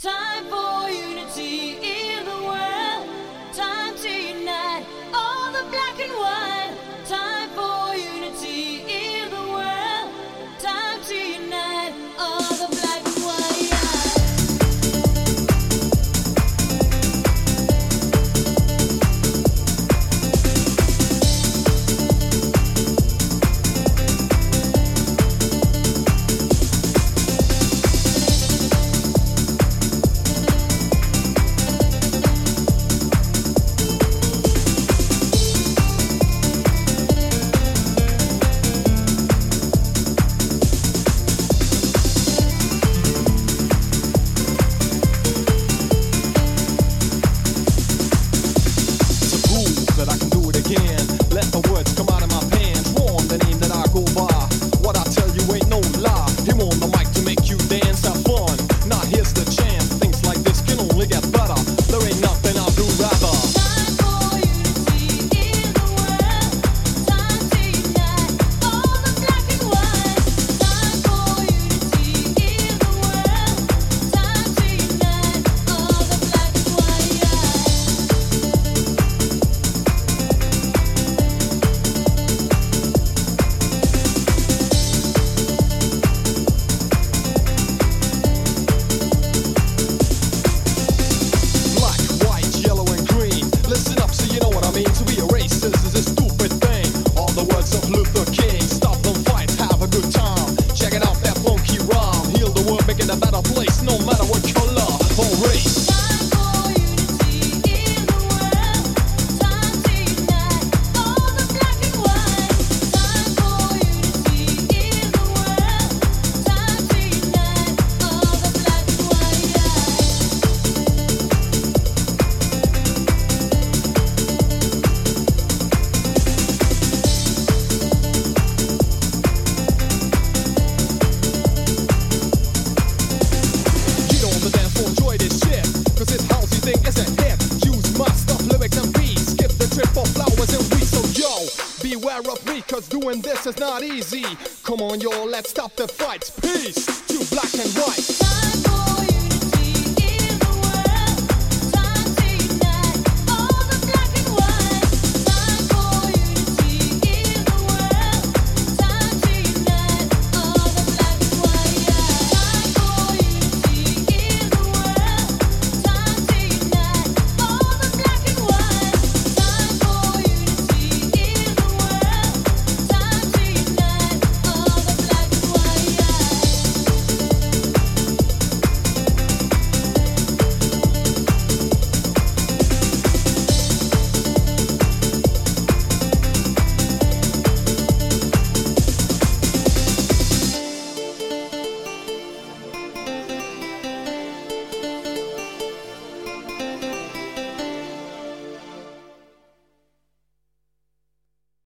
Time for unity in the world. Time to unite all the black and white. Time for unity in the world. Time to unite all the black and white. Let the words come out of my pants. Warn the name that I go by. What I tell you ain't no lie. Him on the mic to make you dance, have fun. Now here's the chance. Things like this can only get better. There ain't nothing I'll do rather. Time for unity in the world. Time to unite all the black and white. Time for unity in the world. Time to unite all the black and white. Listen up so you know what I mean. To be a racist is a stupid thing. All the words of Luther King. Stop them fights, have a good time. Check it out, that funky rhyme. Heal the world, make it a better place. No matter what color or race. Time for unity in the world. Time to unite all the black and white. Time for unity in the world. Time to unite all the black and white. Enjoy this shit, cause this housey thing is a hit. Use my stuff, lyrics and beats. Skip the trip for flowers and weeds. So yo, beware of me, cause doing this is not easy. Come on, yo, let's stop the fights. Peace to black and white.